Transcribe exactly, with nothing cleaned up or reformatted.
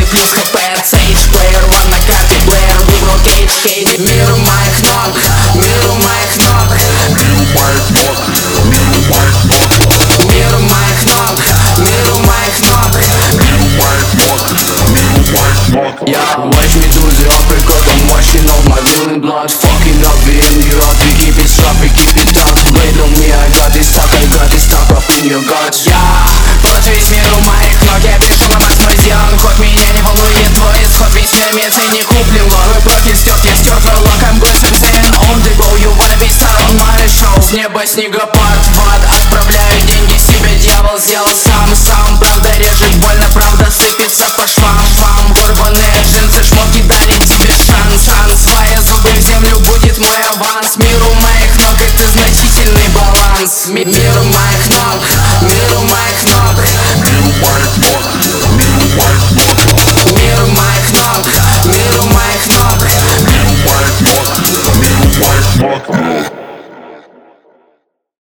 плюс хп, сейдж, плеер, ван на карте, плеер, выбрал кейдж, хейт. Мир моих ног, мир моих ног, мир моих ног, мир моих ног, мир моих ног, мир моих ног, мир моих ног, мир моих ног. Я watch me do the uppercut, I'm washing off my villain blood. Fucking up in the road, we keep it sharp, we keep it tough. Blade on me, I got this stuck, I got this stuck up in your guts. Я прочь весь мир у моих ног, я пришел на восьмой зион. Хоть меня не волнует твой исход, ведь мир не куплен. Твой профиль стерт, я стер твой лак, I'm going insane on the go. You wanna be star on my show. С неба снегопад, в ад отправляю деньги себе. Дьявол сделал сам, сам. Правда режет больно, правда сыпется по швам, швам. Порванные джинсы, шмотки дарит тебе шанс, шанс. Свои зубы в землю будет мой аванс. Мир у моих ног, это значительный баланс. Ми- Мир у моих ног, мир у моих